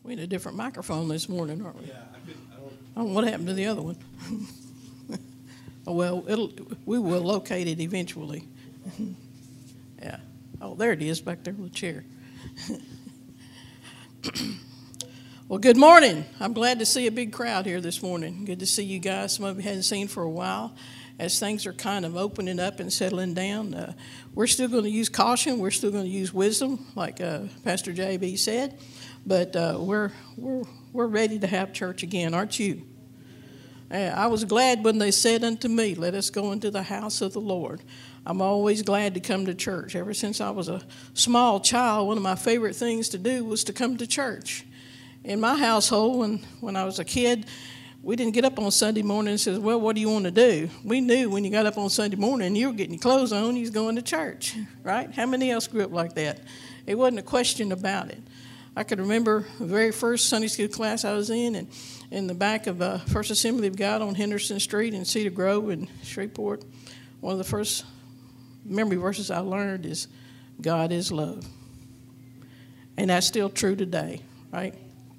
We need a different microphone this morning, aren't we? Yeah, I don't know what happened to the other one. Oh, well, we will locate it eventually. Yeah. Oh, there it is back there with the chair. Well, good morning. I'm glad to see a big crowd here this morning. Good to see you guys. Some of you hadn't seen for a while. As things are kind of opening up and settling down, we're still going to use caution. We're still going to use wisdom, like Pastor J.B. said. But we're ready to have church again, aren't you? I was glad when they said unto me, let us go into the house of the Lord. I'm always glad to come to church. Ever since I was a small child, one of my favorite things to do was to come to church. In my household, when I was a kid, we didn't get up on Sunday morning and say, well, what do you want to do? We knew when you got up on Sunday morning, you were getting your clothes on, you was going to church, right? How many else grew up like that? It wasn't a question about it. I could remember the very first Sunday school class I was in, and in the back of First Assembly of God on Henderson Street in Cedar Grove in Shreveport, one of the first memory verses I learned is, God is love. And that's still true today, right?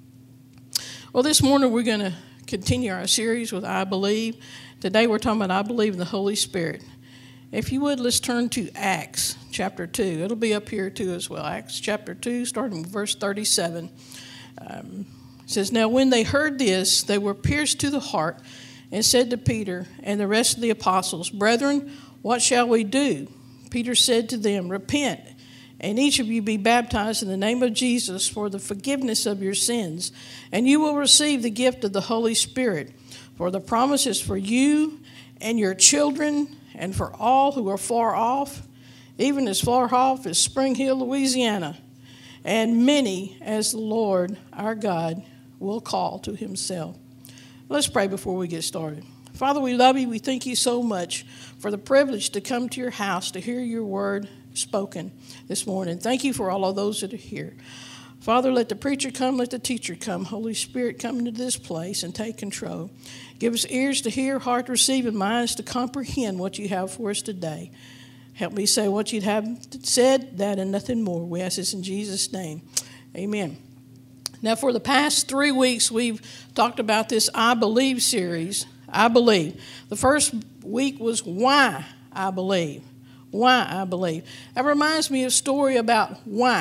Well, this morning we're going to continue our series with I Believe. Today we're talking about I Believe in the Holy Spirit. If you would, let's turn to Acts chapter 2. It'll be up here too as well. Acts chapter 2, starting with verse 37. It says, Now when they heard this, they were pierced to the heart and said to Peter and the rest of the apostles, Brethren, what shall we do? Peter said to them, Repent, and each of you be baptized in the name of Jesus for the forgiveness of your sins, and you will receive the gift of the Holy Spirit. For the promise is for you and your children and for all who are far off, even as far off as Spring Hill, Louisiana, and many as the Lord our God will call to himself. Let's pray before we get started. Father, we love you. We thank you so much for the privilege to come to your house to hear your word spoken this morning. Thank you for all of those that are here. Father, let the preacher come, let the teacher come. Holy Spirit, come into this place and take control. Give us ears to hear, heart to receive, and minds to comprehend what you have for us today. Help me say what you'd have said, that and nothing more. We ask this in Jesus' name. Amen. Now, for the past 3 weeks, we've talked about this I Believe series. I believe. The first week was why I believe. Why I believe. That reminds me of a story about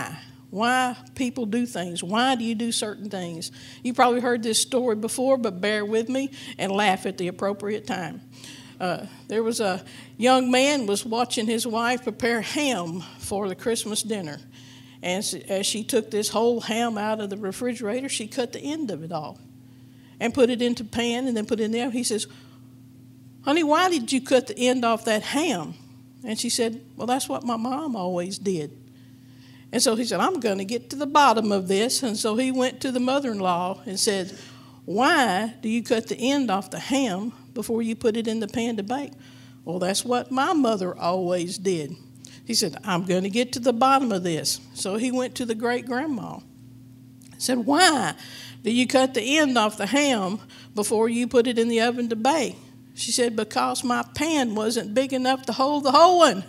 why people do things. Why do you do certain things? You probably heard this story before, but bear with me and laugh at the appropriate time. There was a young man was watching his wife prepare ham for the Christmas dinner. And as she took this whole ham out of the refrigerator, she cut the end of it off and put it into a pan and then put it in there. He says, Honey, why did you cut the end off that ham? And she said, Well, that's what my mom always did. And so he said, I'm going to get to the bottom of this. And so he went to the mother-in-law and said, Why do you cut the end off the ham before you put it in the pan to bake? Well, that's what my mother always did. He said, I'm going to get to the bottom of this. So he went to the great-grandma. He said, Why do you cut the end off the ham before you put it in the oven to bake? She said, Because my pan wasn't big enough to hold the whole one.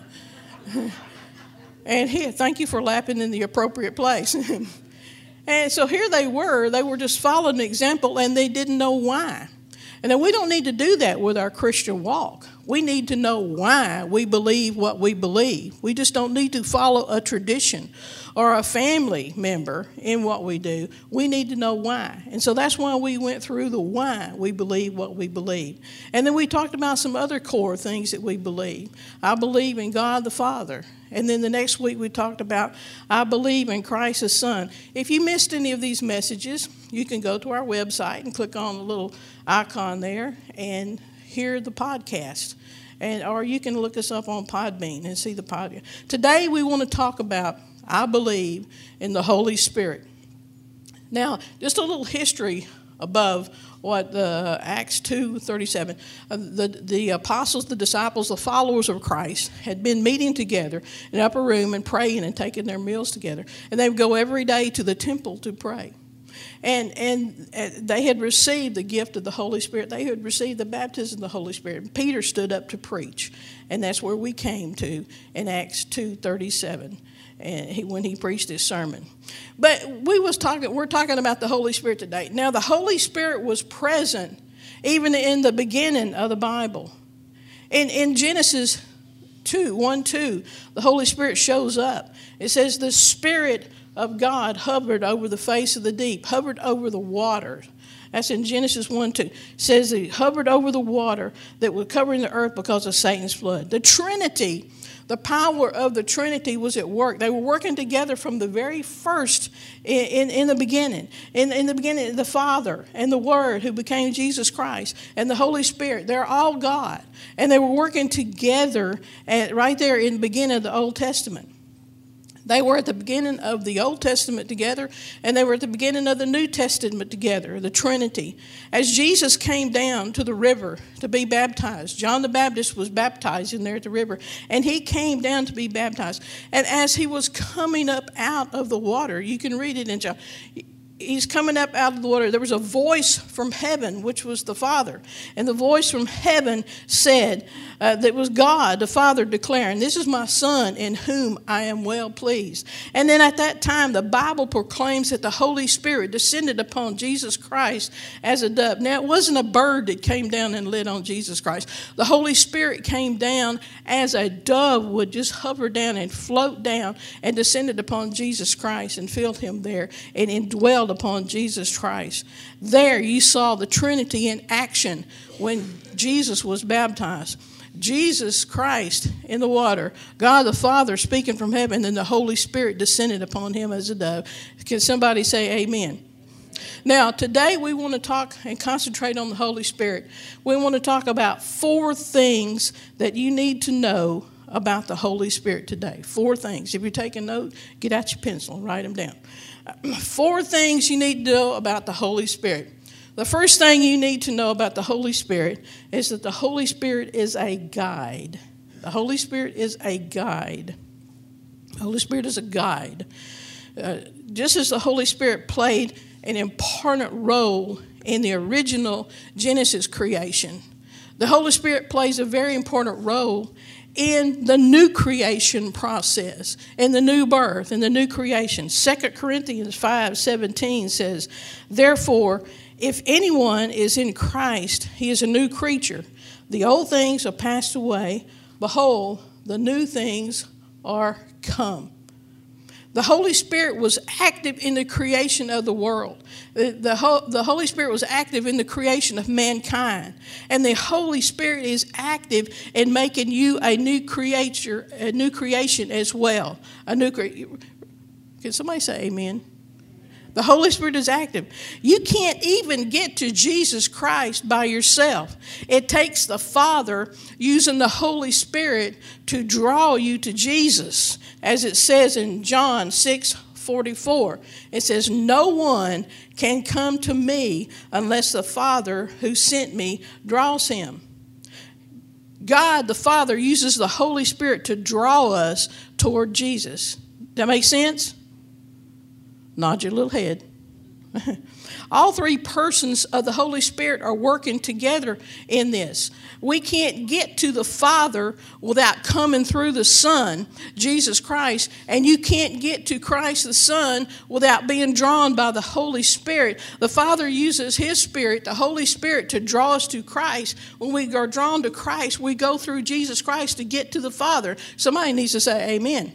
And here, thank you for laughing in the appropriate place. And so here they were just following the example, and they didn't know why. And then we don't need to do that with our Christian walk. We need to know why we believe what we believe. We just don't need to follow a tradition or a family member in what we do. We need to know why. And so that's why we went through the why we believe what we believe. And then we talked about some other core things that we believe. I believe in God the Father. And then the next week we talked about I believe in Christ the Son. If you missed any of these messages, you can go to our website and click on the little icon there and hear the podcast. Or you can look us up on Podbean and see the podcast. Today we want to talk about I believe in the Holy Spirit. Now, just a little history above what Acts 2:37. The apostles, the disciples, the followers of Christ had been meeting together in an upper room and praying and taking their meals together. And they would go every day to the temple to pray. And they had received the gift of the Holy Spirit. They had received the baptism of the Holy Spirit. And Peter stood up to preach. And that's where we came to in Acts 2:37. when he preached his sermon. But we're talking about the Holy Spirit today. Now, the Holy Spirit was present even in the beginning of the Bible. In Genesis 1:2, the Holy Spirit shows up. It says the Spirit of God hovered over the face of the deep, hovered over the water. That's in Genesis 1:2. It says he hovered over the water that was covering the earth because of Satan's flood. The Trinity, the power of the Trinity was at work. They were working together from the very first in the beginning. In the beginning, the Father and the Word who became Jesus Christ and the Holy Spirit, they're all God. And they were working together right there in the beginning of the Old Testament. They were at the beginning of the Old Testament together, and they were at the beginning of the New Testament together, the Trinity. As Jesus came down to the river to be baptized, John the Baptist was baptizing there at the river, and he came down to be baptized. And as he was coming up out of the water, you can read it in John, he's coming up out of the water. There was a voice from heaven, which was the Father. And the voice from heaven said, that was God, the Father, declaring, "This is my Son in whom I am well pleased." And then at that time, the Bible proclaims that the Holy Spirit descended upon Jesus Christ as a dove. Now, it wasn't a bird that came down and lit on Jesus Christ. The Holy Spirit came down as a dove would just hover down and float down and descended upon Jesus Christ and filled him there and indwelled upon Jesus Christ. There you saw the Trinity in action when Jesus was baptized. Jesus Christ in the water, God the Father speaking from heaven, and the Holy Spirit descended upon him as a dove. Can somebody say amen? Now, today we want to talk and concentrate on the Holy Spirit. We want to talk about 4 things that you need to know about the Holy Spirit today. 4 things. If you're taking note, get out your pencil and write them down. 4 things you need to know about the Holy Spirit. The first thing you need to know about the Holy Spirit is that the Holy Spirit is a guide. The Holy Spirit is a guide. The Holy Spirit is a guide. Just as the Holy Spirit played an important role in the original Genesis creation, the Holy Spirit plays a very important role in the new creation process, in the new birth, in the new creation. 2 Corinthians 5:17 says, "Therefore, if anyone is in Christ, he is a new creature. The old things are passed away. Behold, the new things are come." The Holy Spirit was active in the creation of the world. The Holy Spirit was active in the creation of mankind. And the Holy Spirit is active in making you a new creation as well. Can somebody say amen? The Holy Spirit is active. You can't even get to Jesus Christ by yourself. It takes the Father using the Holy Spirit to draw you to Jesus. As it says in John 6:44, it says, "No one can come to me unless the Father who sent me draws him." God, the Father, uses the Holy Spirit to draw us toward Jesus. That make sense? Nod your little head. All 3 persons of the Holy Spirit are working together in this. We can't get to the Father without coming through the Son, Jesus Christ, and you can't get to Christ the Son without being drawn by the Holy Spirit. The Father uses His Spirit, the Holy Spirit, to draw us to Christ. When we are drawn to Christ, we go through Jesus Christ to get to the Father. Somebody needs to say amen.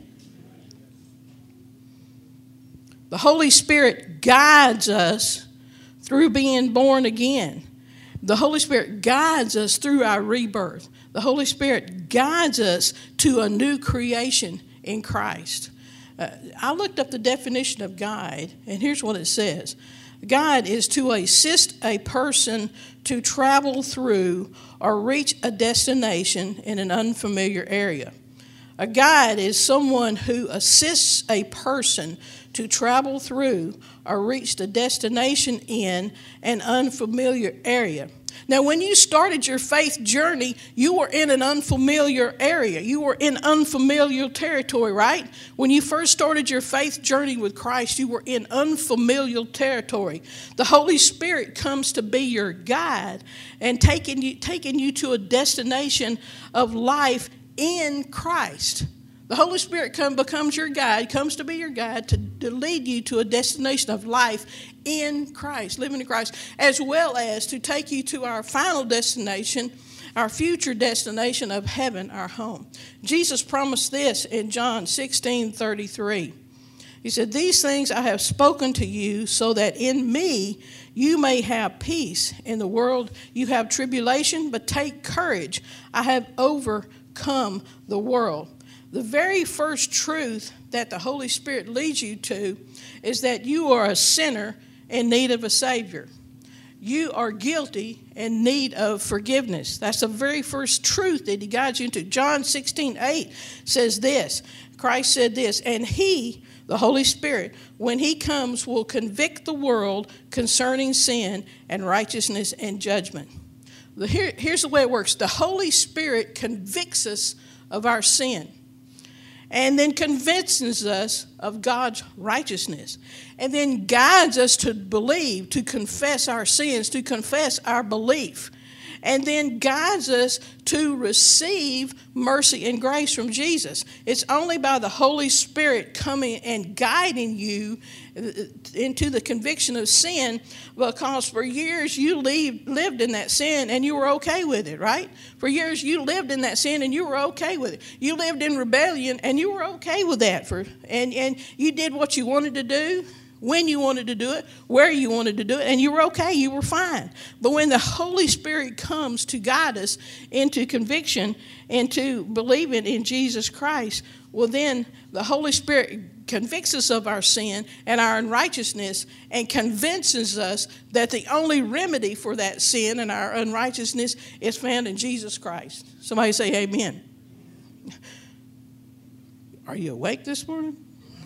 The Holy Spirit guides us through being born again. The Holy Spirit guides us through our rebirth. The Holy Spirit guides us to a new creation in Christ. I looked up the definition of guide, and here's what it says. Guide is to assist a person to travel through or reach a destination in an unfamiliar area. A guide is someone who assists a person to travel through or reach the destination in an unfamiliar area. Now, when you started your faith journey, you were in an unfamiliar area. You were in unfamiliar territory, right? When you first started your faith journey with Christ, you were in unfamiliar territory. The Holy Spirit comes to be your guide and taking you to a destination of life in Christ. The Holy Spirit becomes your guide, comes to be your guide to lead you to a destination of life in Christ, living in Christ, as well as to take you to our final destination, our future destination of heaven, our home. Jesus promised this in John 16:33. He said, "These things I have spoken to you so that in me you may have peace. In the world you have tribulation, but take courage. I have overcome the world." The very first truth that the Holy Spirit leads you to is that you are a sinner in need of a Savior. You are guilty and need of forgiveness. That's the very first truth that he guides you into. John 16:8 says this. Christ said this, "And he, the Holy Spirit, when he comes, will convict the world concerning sin and righteousness and judgment." Here's the way it works. The Holy Spirit convicts us of our sin, and then convinces us of God's righteousness, and then guides us to believe, to confess our sins, to confess our belief, and then guides us to receive mercy and grace from Jesus. It's only by the Holy Spirit coming and guiding you into the conviction of sin, because for years you lived in that sin and you were okay with it, right? For years you lived in that sin and you were okay with it. You lived in rebellion and you were okay with that. And you did what you wanted to do, when you wanted to do it, where you wanted to do it, and you were okay, you were fine. But when the Holy Spirit comes to guide us into conviction, into believing in Jesus Christ, well then the Holy Spirit convicts us of our sin and our unrighteousness and convinces us that the only remedy for that sin and our unrighteousness is found in Jesus Christ. Somebody say amen. Are you awake this morning?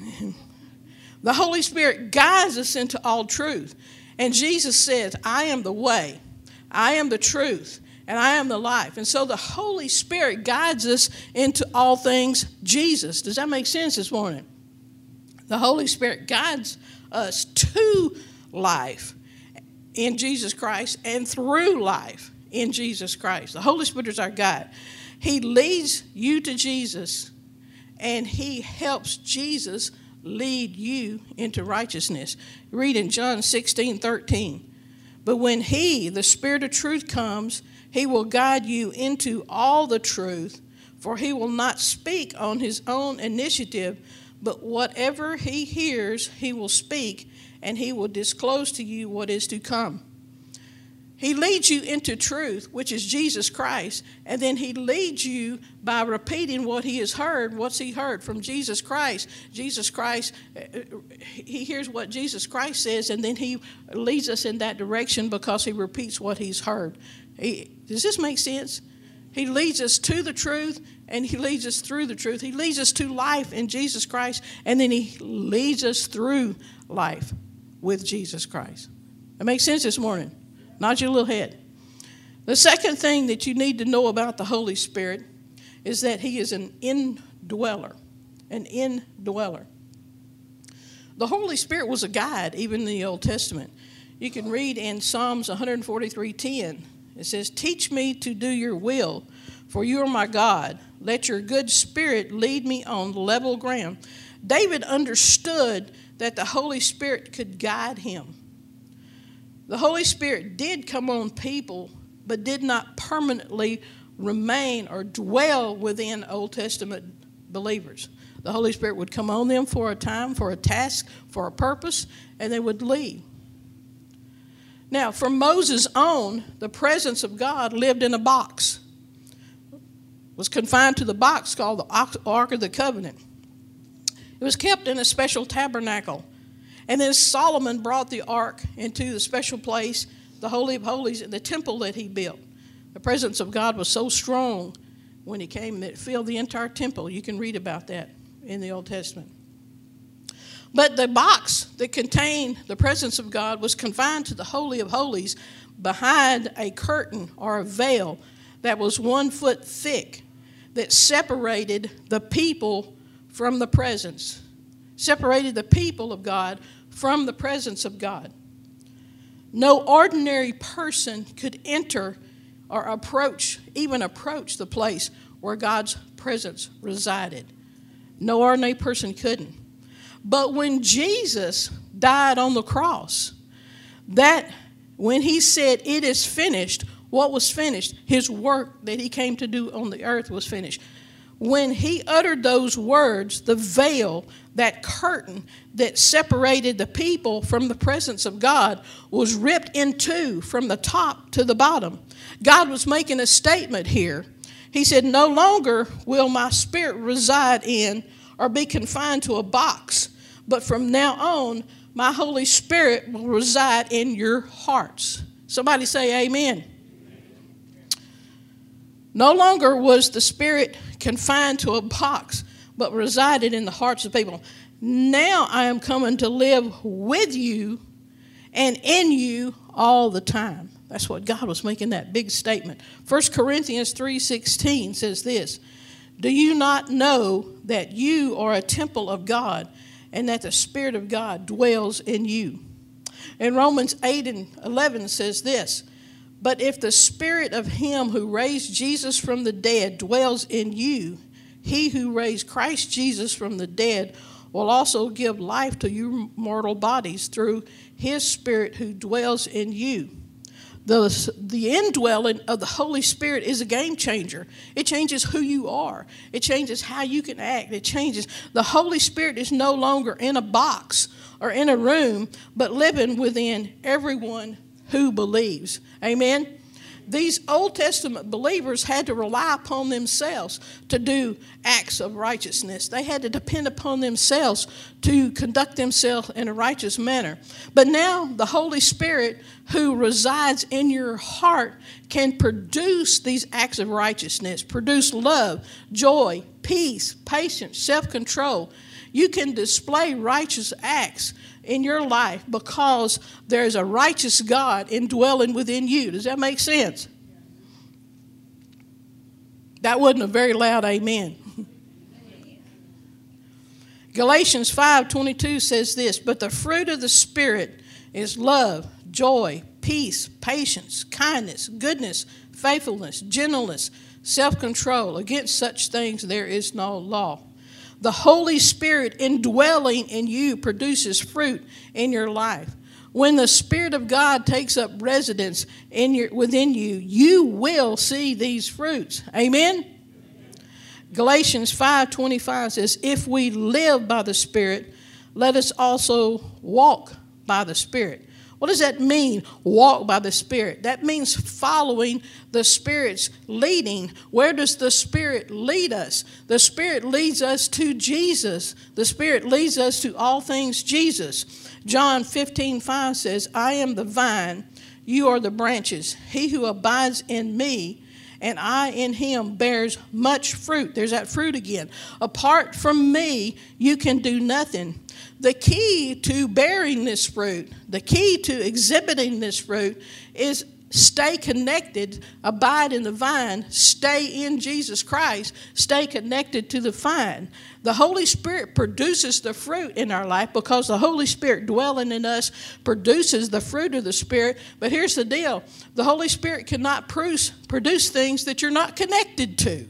The Holy Spirit guides us into all truth. And Jesus says, "I am the way, I am the truth, and I am the life." And so the Holy Spirit guides us into all things Jesus. Does that make sense this morning? The Holy Spirit guides us to life in Jesus Christ and through life in Jesus Christ. The Holy Spirit is our guide. He leads you to Jesus, and he helps Jesus lead you into righteousness. Read in John 16:13. "But when he, the Spirit of truth, comes, he will guide you into all the truth, for he will not speak on his own initiative, but whatever he hears, he will speak, and he will disclose to you what is to come." He leads you into truth, which is Jesus Christ, and then he leads you by repeating what he has heard. What's he heard from Jesus Christ? Jesus Christ, he hears what Jesus Christ says, and then he leads us in that direction because he repeats what he's heard. Does this make sense? He leads us to the truth, and he leads us through the truth. He leads us to life in Jesus Christ, and then he leads us through life with Jesus Christ. That makes sense this morning? Nod your little head. The second thing that you need to know about the Holy Spirit is that he is an indweller. An indweller. The Holy Spirit was a guide even in the Old Testament. You can read in Psalms 143:10. It says, "Teach me to do your will, for you are my God. Let your good spirit lead me on level ground." David understood that the Holy Spirit could guide him. The Holy Spirit did come on people, but did not permanently remain or dwell within Old Testament believers. The Holy Spirit would come on them for a time, for a task, for a purpose, and they would leave. Now, from Moses on, the presence of God lived in a box. It was confined to the box called the Ark of the Covenant. It was kept in a special tabernacle. And then Solomon brought the ark into the special place, the Holy of Holies, the temple that he built. The presence of God was so strong when he came that it filled the entire temple. You can read about that in the Old Testament. But the box that contained the presence of God was confined to the Holy of Holies behind a curtain or a veil that was 1 foot thick that separated the people from the presence, separated the people of God from the presence of God. No ordinary person could enter or even approach the place where God's presence resided. No ordinary person couldn't. But when Jesus died on the cross, when he said, "It is finished," what was finished? His work that he came to do on the earth was finished. When he uttered those words, the veil, that curtain that separated the people from the presence of God, was ripped in two from the top to the bottom. God was making a statement here. He said, "No longer will my spirit reside in or be confined to a box, but from now on, my Holy Spirit will reside in your hearts." Somebody say amen. No longer was the Spirit confined to a box, but resided in the hearts of people. Now I am coming to live with you and in you all the time. That's what God was making that big statement. 1 Corinthians 3:16 says this, "Do you not know that you are a temple of God and that the Spirit of God dwells in you?" And Romans 8:11 says this, "But if the Spirit of him who raised Jesus from the dead dwells in you, he who raised Christ Jesus from the dead will also give life to your mortal bodies through his Spirit who dwells in you." The indwelling of the Holy Spirit is a game changer. It changes who you are. It changes how you can act. It changes. The Holy Spirit is no longer in a box or in a room, but living within everyone who believes. Amen? These Old Testament believers had to rely upon themselves to do acts of righteousness. They had to depend upon themselves to conduct themselves in a righteous manner. But now the Holy Spirit who resides in your heart can produce these acts of righteousness, produce love, joy, peace, patience, self-control. You can display righteous acts in your life because there's a righteous God indwelling within you. Does that make sense? That wasn't a very loud amen. Galatians 5:22 says this, "But the fruit of the Spirit is love, joy, peace, patience, kindness, goodness, faithfulness, gentleness, self-control. Against such things there is no law." The Holy Spirit indwelling in you produces fruit in your life. When the Spirit of God takes up residence within you, you will see these fruits. Amen? Galatians 5:25 says, "If we live by the Spirit, let us also walk by the Spirit." What does that mean, walk by the Spirit? That means following the Spirit's leading. Where does the Spirit lead us? The Spirit leads us to Jesus. The Spirit leads us to all things Jesus. John 15:5 says, "I am the vine, you are the branches. He who abides in me and I in him bears much fruit." There's that fruit again. "Apart from me, you can do nothing." The key to bearing this fruit, the key to exhibiting this fruit is stay connected, abide in the vine, stay in Jesus Christ, stay connected to the vine. The Holy Spirit produces the fruit in our life because the Holy Spirit dwelling in us produces the fruit of the Spirit. But here's the deal. The Holy Spirit cannot produce things that you're not connected to.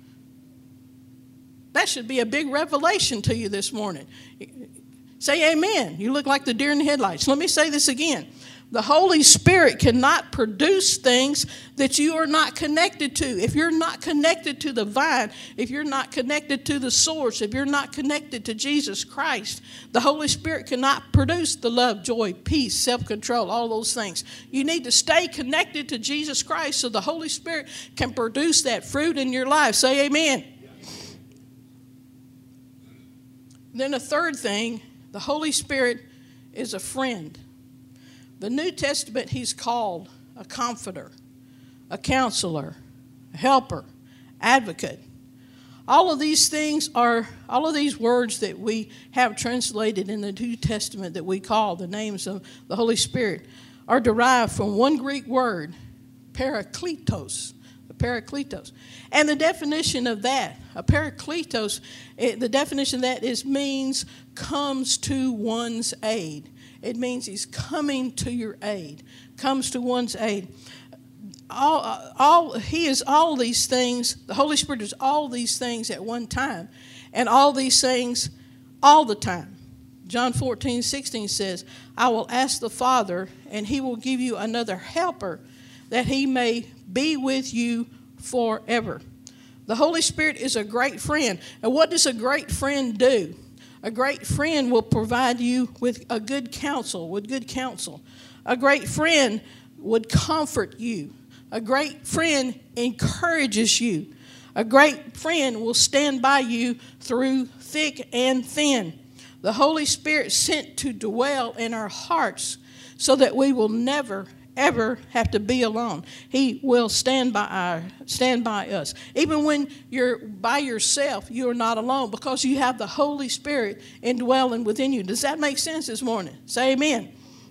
That should be a big revelation to you this morning. Say amen. You look like the deer in the headlights. Let me say this again. The Holy Spirit cannot produce things that you are not connected to. If you're not connected to the vine, if you're not connected to the source, if you're not connected to Jesus Christ, the Holy Spirit cannot produce the love, joy, peace, self-control, all those things. You need to stay connected to Jesus Christ so the Holy Spirit can produce that fruit in your life. Say amen. Then the third thing, the Holy Spirit is a friend. The New Testament, he's called a comforter, a counselor, a helper, advocate. All of these words that we have translated in the New Testament that we call the names of the Holy Spirit are derived from one Greek word, parakletos. Parakletos. And the definition of that, a parakletos, the definition of that means comes to one's aid. It means he's coming to your aid, comes to one's aid. He is all these things. The Holy Spirit is all these things at one time. and all these things all the time. John 14:16 says, I will ask the Father, and he will give you another helper, that he may be with you forever. The Holy Spirit is a great friend. And what does a great friend do? A great friend will provide you with a good counsel, A great friend would comfort you. A great friend encourages you. A great friend will stand by you through thick and thin. The Holy Spirit sent to dwell in our hearts so that we will never, ever have to be alone. He will stand by us. Even when you're by yourself, you're not alone because you have the Holy Spirit indwelling within you. Does that make sense this morning? Say amen.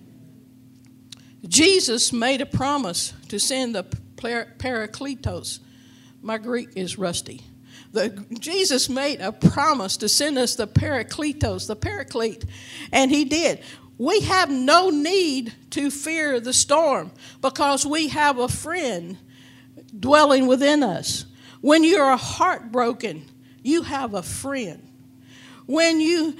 Jesus made a promise to send the Parakletos. My Greek is rusty. Jesus made a promise to send us the Parakletos, the Paraclete, and he did. We have no need to fear the storm because we have a friend dwelling within us. When you are heartbroken, you have a friend. When your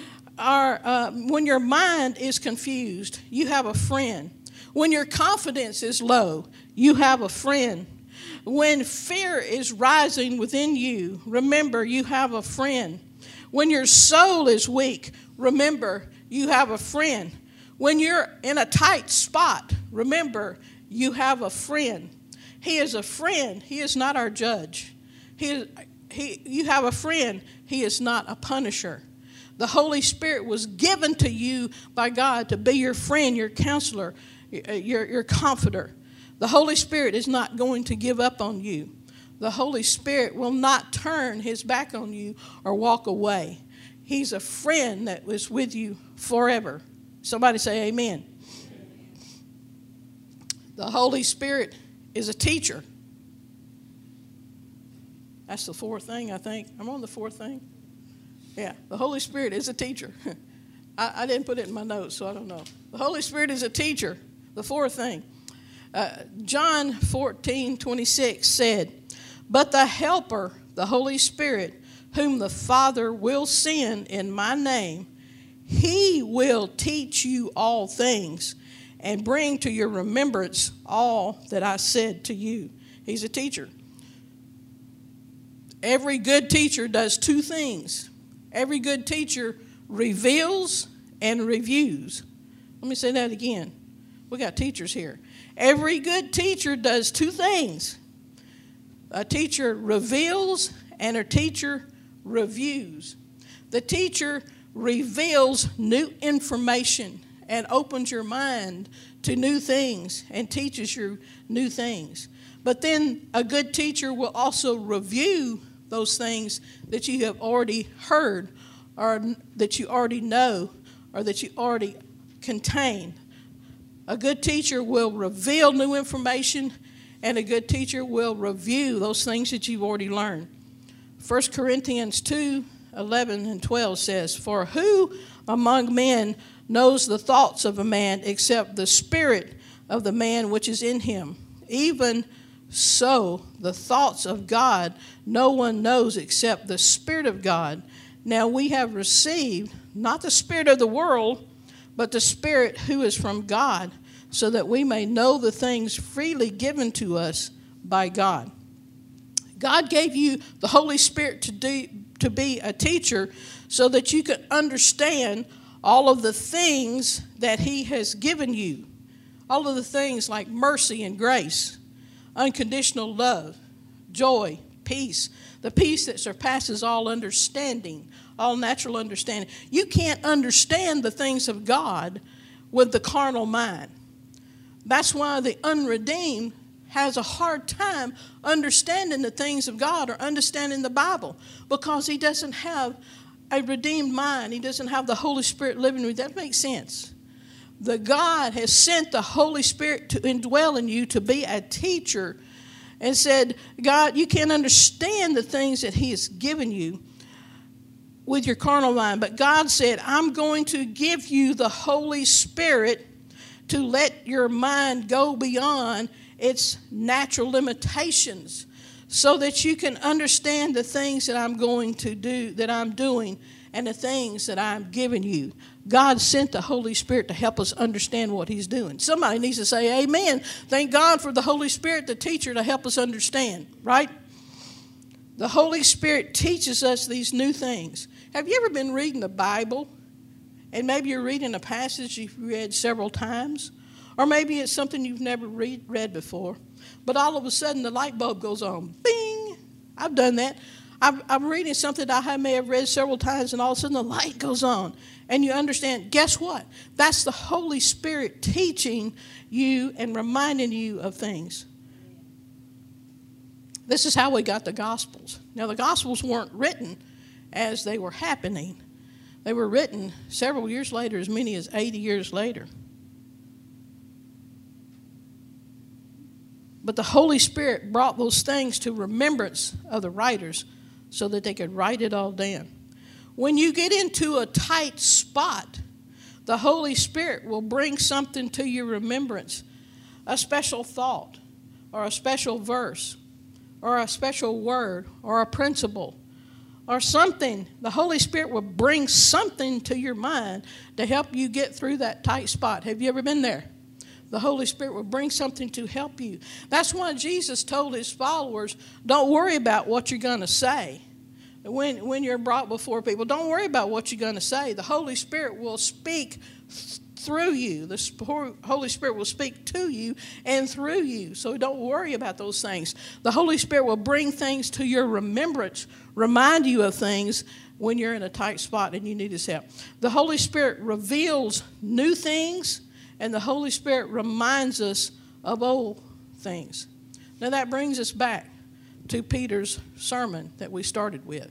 mind is confused, you have a friend. When your confidence is low, you have a friend. When fear is rising within you, remember you have a friend. When your soul is weak, remember you have a friend. When you're in a tight spot, remember you have a friend. He is a friend. He is not our judge. You have a friend. He is not a punisher. The Holy Spirit was given to you by God to be your friend, your counselor, your comforter. The Holy Spirit is not going to give up on you. The Holy Spirit will not turn his back on you or walk away. He's a friend that was with you forever. Somebody say amen. The Holy Spirit is a teacher. That's the fourth thing, I think. I'm on the fourth thing. Yeah, the Holy Spirit is a teacher. I didn't put it in my notes, so I don't know. The Holy Spirit is a teacher. The fourth thing. John 14:26 said, but the Helper, the Holy Spirit, whom the Father will send in my name, he will teach you all things and bring to your remembrance all that I said to you. He's a teacher. Every good teacher does two things. Every good teacher reveals and reviews. Let me say that again. We got teachers here. Every good teacher does two things. A teacher reveals and a teacher reviews. The teacher reveals new information and opens your mind to new things and teaches you new things. But then a good teacher will also review those things that you have already heard or that you already know or that you already contain. A good teacher will reveal new information, and a good teacher will review those things that you've already learned. 1 Corinthians 2:11 and 12 says, for who among men knows the thoughts of a man except the spirit of the man which is in him? Even so, the thoughts of God no one knows except the Spirit of God. Now we have received not the spirit of the world, but the Spirit who is from God, so that we may know the things freely given to us by God. God gave you the Holy Spirit to be a teacher so that you could understand all of the things that he has given you. All of the things like mercy and grace, unconditional love, joy, peace, the peace that surpasses all understanding, all natural understanding. You can't understand the things of God with the carnal mind. That's why the unredeemed has a hard time understanding the things of God or understanding the Bible, because he doesn't have a redeemed mind. He doesn't have the Holy Spirit living with him. That makes sense. The God has sent the Holy Spirit to indwell in you to be a teacher, and said, God, you can't understand the things that he has given you with your carnal mind. But God said, I'm going to give you the Holy Spirit to let your mind go beyond its natural limitations so that you can understand the things that I'm going to do, that I'm doing, and the things that I'm giving you. God sent the Holy Spirit to help us understand what He's doing. Somebody needs to say amen. Thank God for the Holy Spirit, the teacher, to help us understand, right? The Holy Spirit teaches us these new things. Have you ever been reading the Bible, and maybe you're reading a passage you've read several times, or maybe it's something you've never read before, but all of a sudden the light bulb goes on. Bing! I've done that. I'm reading something that I may have read several times, and all of a sudden the light goes on. And you understand, guess what? That's the Holy Spirit teaching you and reminding you of things. This is how we got the Gospels. Now, the Gospels weren't written as they were happening. They were written several years later, as many as 80 years later. But the Holy Spirit brought those things to remembrance of the writers so that they could write it all down. When you get into a tight spot, the Holy Spirit will bring something to your remembrance, a special thought or a special verse or a special word or a principle or something. The Holy Spirit will bring something to your mind to help you get through that tight spot. Have you ever been there? The Holy Spirit will bring something to help you. That's why Jesus told His followers, don't worry about what you're going to say. When you're brought before people, don't worry about what you're going to say. The Holy Spirit will speak through you. The Holy Spirit will speak to you and through you. So don't worry about those things. The Holy Spirit will bring things to your remembrance, remind you of things when you're in a tight spot and you need His help. The Holy Spirit reveals new things, and the Holy Spirit reminds us of old things. Now that brings us back to Peter's sermon that we started with.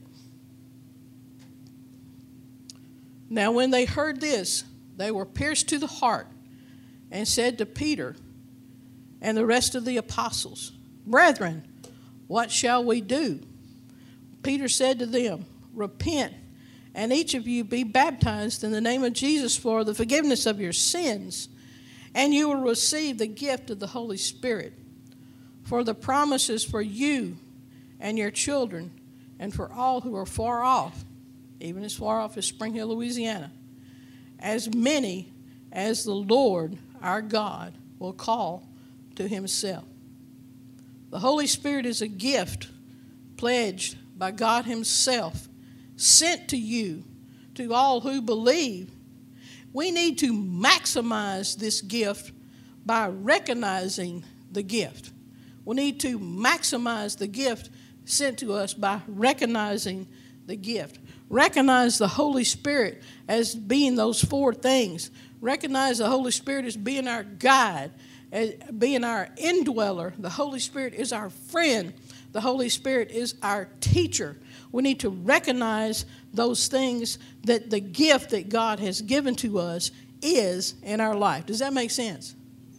Now when they heard this, they were pierced to the heart and said to Peter and the rest of the apostles, Brethren, what shall we do? Peter said to them, Repent, and each of you be baptized in the name of Jesus for the forgiveness of your sins, and you will receive the gift of the Holy Spirit. For the promise is for you and your children and for all who are far off, even as far off as Spring Hill, Louisiana, as many as the Lord our God will call to Himself. The Holy Spirit is a gift pledged by God Himself, sent to you, to all who believe. We need to maximize this gift by recognizing the gift. We need to maximize the gift sent to us by recognizing the gift. Recognize the Holy Spirit as being those four things. Recognize the Holy Spirit as being our guide, as being our indweller. The Holy Spirit is our friend. The Holy Spirit is our teacher. We need to recognize those things that the gift that God has given to us is in our life. Does that make sense?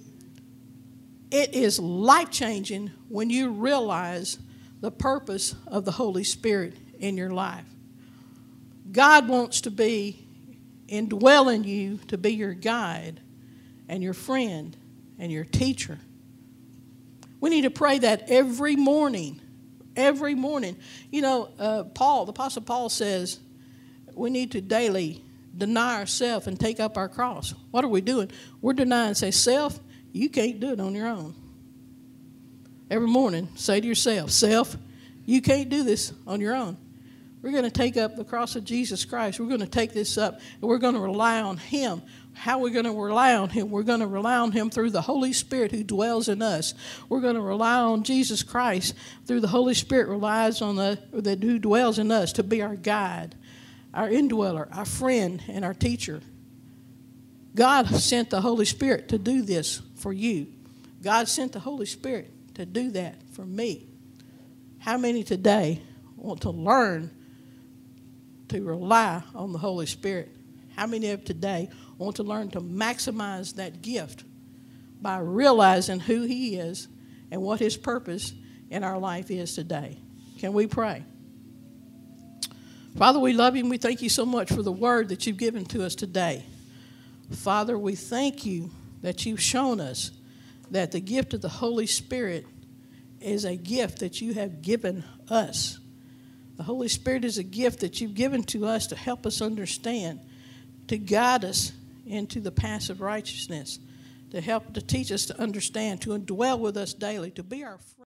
It is life-changing when you realize the purpose of the Holy Spirit in your life. God wants to be indwelling you to be your guide and your friend and your teacher. We need to pray that every morning. Every morning. You know, the Apostle Paul says we need to daily deny ourselves and take up our cross. What are we doing? We're denying, say, self, you can't do it on your own. Every morning, say to yourself, self, you can't do this on your own. We're going to take up the cross of Jesus Christ. We're going to take this up, and we're going to rely on Him. How are we going to rely on Him? We're going to rely on Him through the Holy Spirit who dwells in us. We're going to rely on Jesus Christ through the Holy Spirit who dwells in us to be our guide, our indweller, our friend, and our teacher. God sent the Holy Spirit to do this for you. God sent the Holy Spirit to do that for me. How many today want to learn to rely on the Holy Spirit? How many of today want to learn to maximize that gift by realizing who He is and what His purpose in our life is today? Can we pray? Father, we love You and we thank You so much for the word that You've given to us today. Father, we thank You that You've shown us that the gift of the Holy Spirit is a gift that you have given us. The Holy Spirit is a gift that you've given to us to help us understand, to guide us into the paths of righteousness, to teach us to understand, to dwell with us daily, to be our friend.